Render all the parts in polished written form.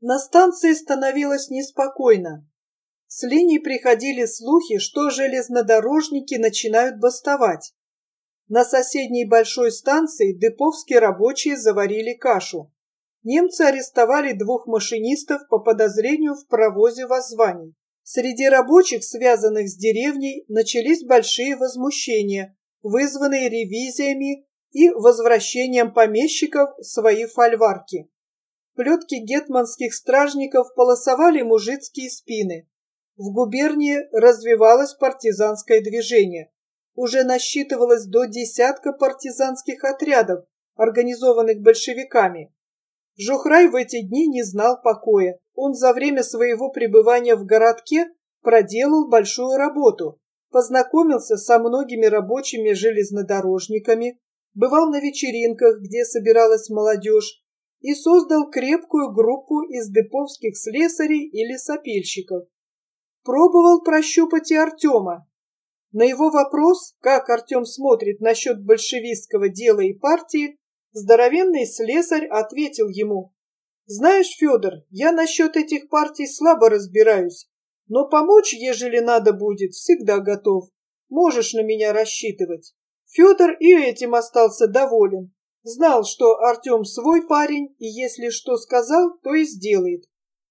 На станции становилось неспокойно. С линий приходили слухи, что железнодорожники начинают бастовать. На соседней большой станции деповские рабочие заварили кашу. Немцы арестовали 2 машинистов по подозрению в провозе воззваний. Среди рабочих, связанных с деревней, начались большие возмущения, вызванные ревизиями и возвращением помещиков в свои фольварки. Плетки гетманских стражников полосовали мужицкие спины. В губернии развивалось партизанское движение. Уже насчитывалось до 10 партизанских отрядов, организованных большевиками. Жухрай в эти дни не знал покоя. Он за время своего пребывания в городке проделал большую работу, познакомился со многими рабочими железнодорожниками, бывал на вечеринках, где собиралась молодежь, и создал крепкую группу из деповских слесарей и лесопильщиков. Пробовал прощупать и Артема. На его вопрос, как Артем смотрит насчет большевистского дела и партии, здоровенный слесарь ответил ему: «Знаешь, Федор, я насчет этих партий слабо разбираюсь, но помочь, ежели надо будет, всегда готов. Можешь на меня рассчитывать». Федор и этим остался доволен. Знал, что Артем свой парень, и если что сказал, то и сделает.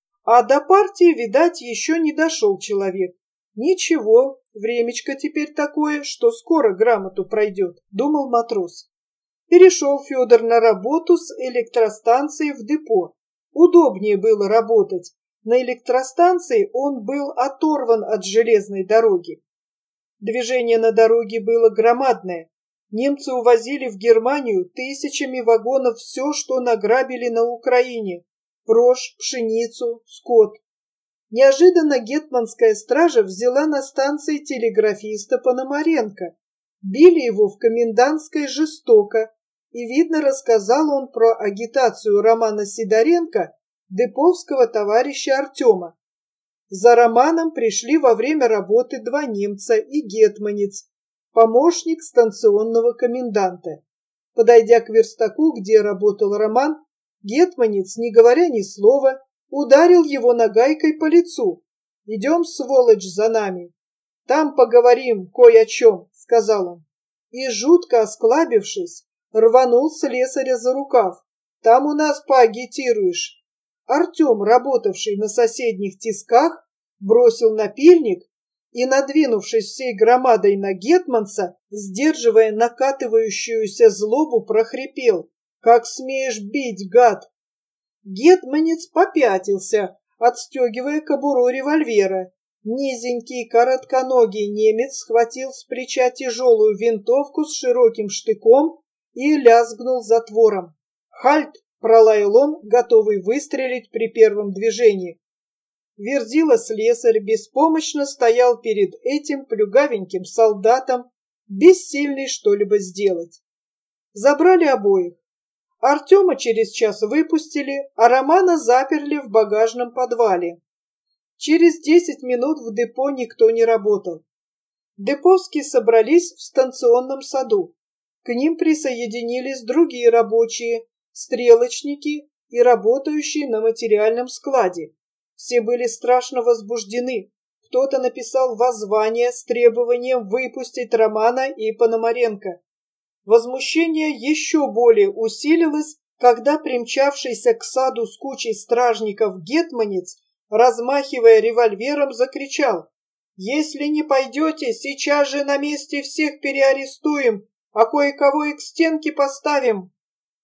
А до партии, видать, еще не дошел человек. Ничего, времечко теперь такое, что скоро грамоту пройдет, думал матрос. Перешел Федор на работу с электростанции в депо. Удобнее было работать. На электростанции он был оторван от железной дороги. Движение на дороге было громадное. Немцы увозили в Германию тысячами вагонов все, что награбили на Украине: рожь, пшеницу, скот. Неожиданно гетманская стража взяла на станции телеграфиста Пономаренко. Били его в комендантской жестоко, и, видно, рассказал он про агитацию Романа Сидоренко, деповского товарища Артема. За Романом пришли во время работы 2 немца и гетманец, помощник станционного коменданта. Подойдя к верстаку, где работал Роман, гетманец, не говоря ни слова, ударил его нагайкой по лицу. «Идем, сволочь, за нами. Там поговорим кое о чем», — сказал он. И, жутко осклабившись, рванул слесаря за рукав. «Там у нас поагитируешь». Артем, работавший на соседних тисках, бросил напильник и, надвинувшись всей громадой на гетманца, сдерживая накатывающуюся злобу, прохрипел: «Как смеешь бить, гад!» Гетманец попятился, отстегивая кобуру револьвера. Низенький, коротконогий немец схватил с плеча тяжелую винтовку с широким штыком и лязгнул затвором. «Хальт!» — пролаял он, готовый выстрелить при первом движении. Верзила-слесарь беспомощно стоял перед этим плюгавеньким солдатом, бессильный что-либо сделать. Забрали обоих. Артема через час выпустили, а Романа заперли в багажном подвале. Через 10 минут в депо никто не работал. Деповские собрались в станционном саду. К ним присоединились другие рабочие, стрелочники и работающие на материальном складе. Все были страшно возбуждены. Кто-то написал воззвание с требованием выпустить Романа и Пономаренко. Возмущение еще более усилилось, когда примчавшийся к саду с кучей стражников гетманец, размахивая револьвером, закричал: «Если не пойдете, сейчас же на месте всех переарестуем, а кое-кого и к стенке поставим».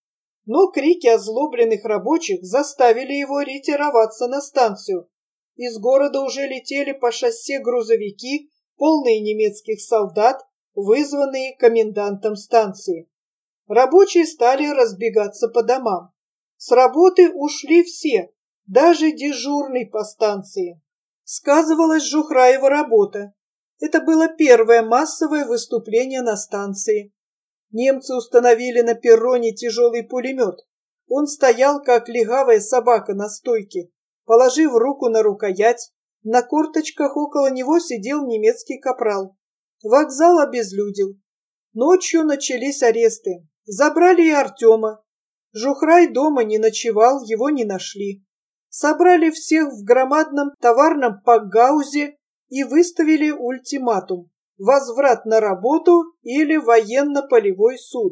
Но крики озлобленных рабочих заставили его ретироваться на станцию. Из города уже летели по шоссе грузовики, полные немецких солдат, вызванные комендантом станции. Рабочие стали разбегаться по домам. С работы ушли все, даже дежурный по станции. Сказывалась Жухраева работа. Это было первое массовое выступление на станции. Немцы установили на перроне тяжелый пулемет. Он стоял, как легавая собака на стойке, положив руку на рукоять. На корточках около него сидел немецкий капрал. Вокзал обезлюдил. Ночью начались аресты. Забрали и Артема. Жухрай дома не ночевал, его не нашли. собрали всех в громадном товарном пакгаузе и выставили ультиматум: возврат на работу или военно-полевой суд.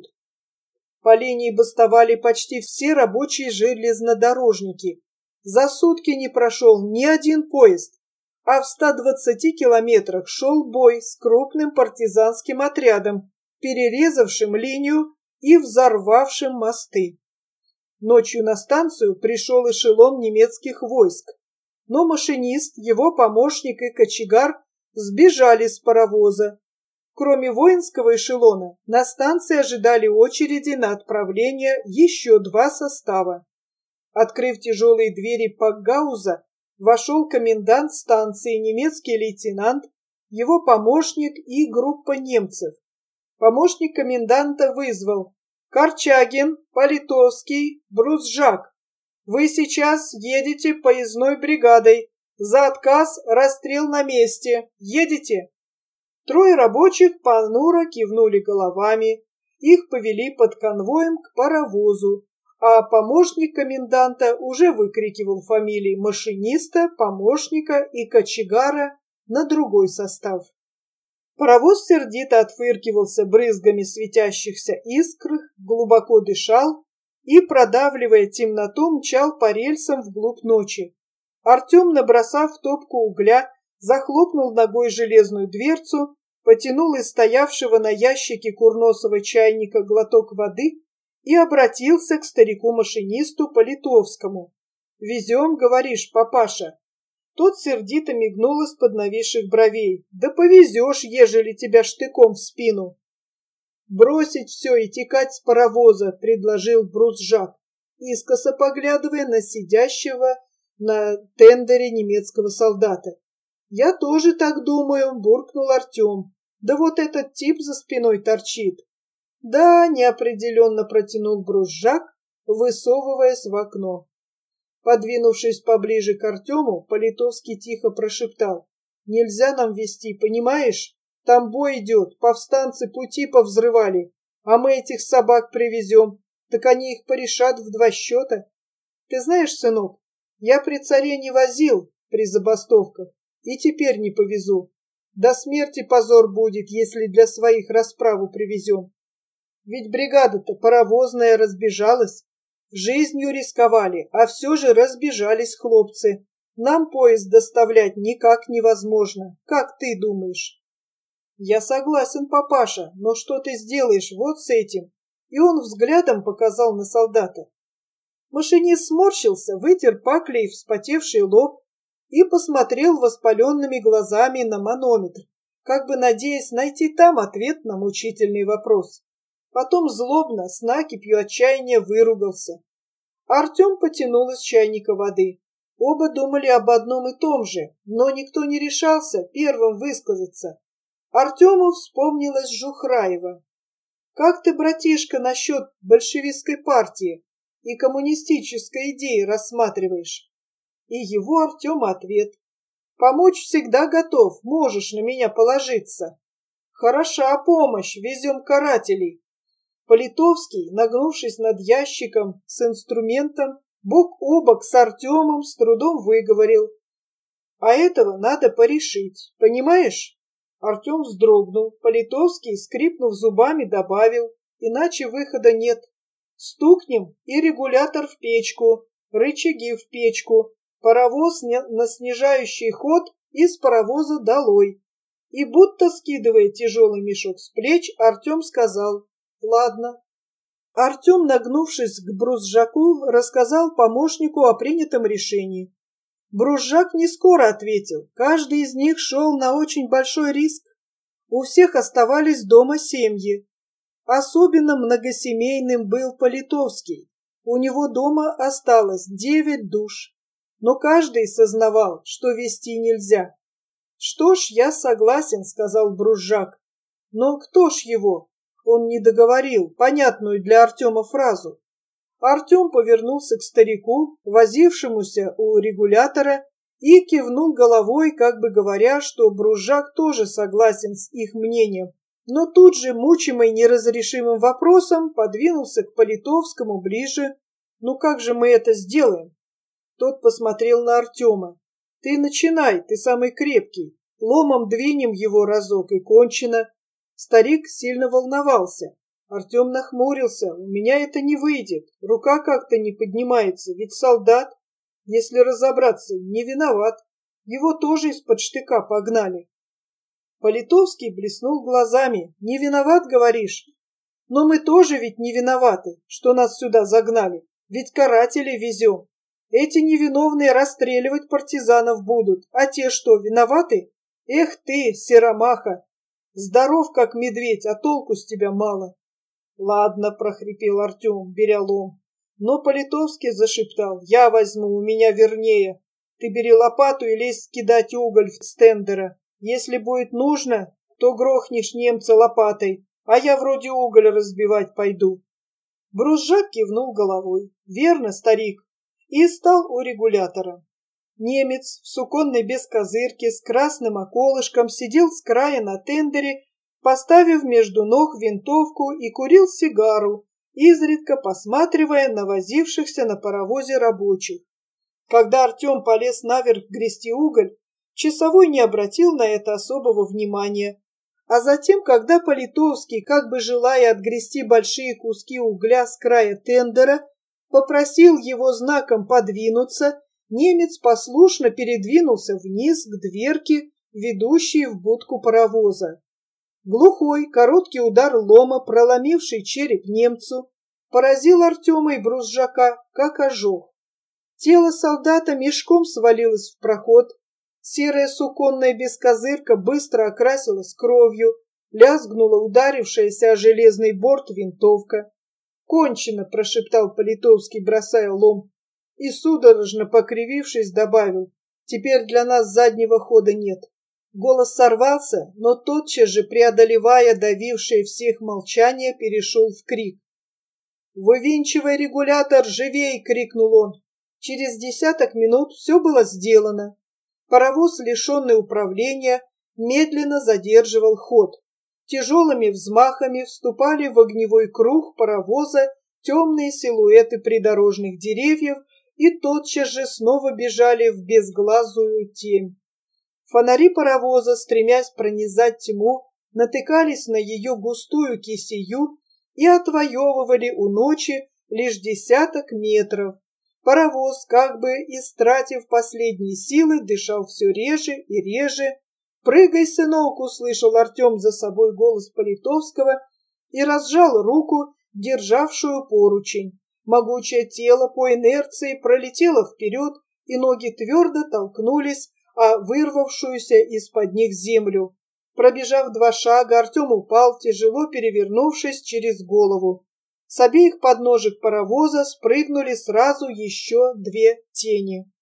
По линии бастовали почти все рабочие железнодорожники. За сутки не прошел ни один поезд, а в 120 километрах шел бой с крупным партизанским отрядом, перерезавшим линию и взорвавшим мосты. Ночью на станцию пришел эшелон немецких войск, но машинист, его помощник и кочегар сбежали с паровоза. Кроме воинского эшелона, на станции ожидали очереди на отправление еще 2 состава. Открыв тяжелые двери пакгауза, вошел комендант станции, немецкий лейтенант, его помощник и группа немцев. Помощник коменданта вызвал: «Корчагин, Политовский, Брузжак, вы сейчас едете поездной бригадой. За отказ расстрел на месте. Едете?» 3 рабочих понуро кивнули головами. Их повели под конвоем к паровозу, а помощник коменданта уже выкрикивал фамилии машиниста, помощника и кочегара на другой состав. Паровоз сердито отфыркивался брызгами светящихся искр, глубоко дышал и, продавливая темноту, мчал по рельсам вглубь ночи. Артем, набросав топку угля, захлопнул ногой железную дверцу, потянул из стоявшего на ящике курносого чайника глоток воды и обратился к старику-машинисту Политовскому. «Везем, говоришь, папаша?» Тот сердито мигнул из-под нависших бровей. «Да повезешь, ежели тебя штыком в спину!» «Бросить все и текать с паровоза», — предложил Брузжак, искоса поглядывая на сидящего на тендере немецкого солдата. «Я тоже так думаю», — буркнул Артем. «Да вот этот тип за спиной торчит». «Да», — неопределенно протянул Брузжак, высовываясь в окно. Подвинувшись поближе к Артему, Политовский тихо прошептал: «Нельзя нам вести, понимаешь? Там бой идет, повстанцы пути повзрывали, а мы этих собак привезем, так они их порешат в 2 счета. Ты знаешь, сынок, я при царе не возил при забастовках и теперь не повезу. До смерти позор будет, если для своих расправу привезем. Ведь бригада-то паровозная разбежалась. Жизнью рисковали, а все же разбежались хлопцы. Нам поезд доставлять никак невозможно. Как ты думаешь?» «Я согласен, папаша, но что ты сделаешь вот с этим?» И он взглядом показал на солдата. Машинист сморщился, вытер паклей вспотевший лоб и посмотрел воспаленными глазами на манометр, как бы надеясь найти там ответ на мучительный вопрос. Потом злобно, с накипью отчаяния выругался. Артем потянул из чайника воды. Оба думали об одном и том же, но никто не решался первым высказаться. Артему вспомнилась Жухраева. «Как ты, братишка, насчет большевистской партии и коммунистической идеи рассматриваешь?» И его Артема ответ: «Помочь всегда готов, можешь на меня положиться». «Хороша помощь, везем карателей». Политовский, нагнувшись над ящиком с инструментом, бок о бок с Артемом, с трудом выговорил: «А этого надо порешить, понимаешь?» Артем вздрогнул. Политовский, скрипнув зубами, добавил: «Иначе выхода нет. Стукнем и регулятор в печку, рычаги в печку, паровоз на снижающий ход и с паровоза долой». И будто скидывая тяжелый мешок с плеч, Артем сказал: «Ладно». Артем, нагнувшись к Брузжаку, рассказал помощнику о принятом решении. Брузжак не скоро ответил. Каждый из них шел на очень большой риск. У всех оставались дома семьи. Особенно многосемейным был Политовский. У него дома осталось 9 душ. Но каждый сознавал, что вести нельзя. «Что ж, я согласен», — сказал Брузжак. «Но кто ж его?» Он не договорил понятную для Артема фразу. Артем повернулся к старику, возившемуся у регулятора, и кивнул головой, как бы говоря, что Брузжак тоже согласен с их мнением, но тут же, мучимый неразрешимым вопросом, подвинулся к Политовскому ближе. «Ну как же мы это сделаем?» Тот посмотрел на Артема. Ты начинай, ты самый крепкий. Ломом двинем его разок и кончено. Старик сильно волновался. Артем нахмурился. У меня это не выйдет. Рука как-то не поднимается, ведь солдат, если разобраться, не виноват. Его тоже из-под штыка погнали. Политовский блеснул глазами. Не виноват, говоришь? Но мы тоже ведь не виноваты, что нас сюда загнали. Ведь каратели везем. Эти невиновные расстреливать партизанов будут. А те что, виноваты? Эх ты, серомаха! Здоров, как медведь, а толку с тебя мало. Ладно, прохрипел Артем, беря лом. Но Политовский зашептал. Я возьму, у меня вернее. Ты бери лопату и лезь кидать уголь в стендера. Если будет нужно, то грохнешь немца лопатой, а я вроде уголь разбивать пойду. Брузжак кивнул головой. Верно, старик. И стал у регулятора. Немец в суконной бескозырке с красным околышком сидел с края на тендере, поставив между ног винтовку и курил сигару, изредка посматривая на возившихся на паровозе рабочих. Когда Артем полез наверх грести уголь, часовой не обратил на это особого внимания. А затем, когда Политовский, как бы желая отгрести большие куски угля с края тендера, попросил его знаком подвинуться, немец послушно передвинулся вниз к дверке, ведущей в будку паровоза. Глухой, короткий удар лома, проломивший череп немцу, поразил Артема и Брузжака, как ожог. Тело солдата мешком свалилось в проход, серая суконная бескозырка быстро окрасилась кровью, лязгнула ударившаяся о железный борт винтовка. «Кончено!» — прошептал Политовский, бросая лом, и, судорожно покривившись, добавил: «Теперь для нас заднего хода нет». Голос сорвался, но тотчас же, преодолевая давившее всех молчание, перешел в крик. «Вывинчивай регулятор, живей!» — крикнул он. Через 10 минут все было сделано. Паровоз, лишенный управления, медленно задерживал ход. Тяжелыми взмахами вступали в огневой круг паровоза темные силуэты придорожных деревьев и тотчас же снова бежали в безглазую темь. Фонари паровоза, стремясь пронизать тьму, натыкались на ее густую кисею и отвоевывали у ночи лишь 10 метров. Паровоз, как бы истратив последние силы, дышал все реже и реже. «Прыгай, сынок!» — услышал Артем за собой голос Политовского и разжал руку, державшую поручень. Могучее тело по инерции пролетело вперед, и ноги твердо толкнулись о вырвавшуюся из-под них землю. Пробежав 2 шага, Артем упал, тяжело перевернувшись через голову. С обеих подножек паровоза спрыгнули сразу еще 2 тени.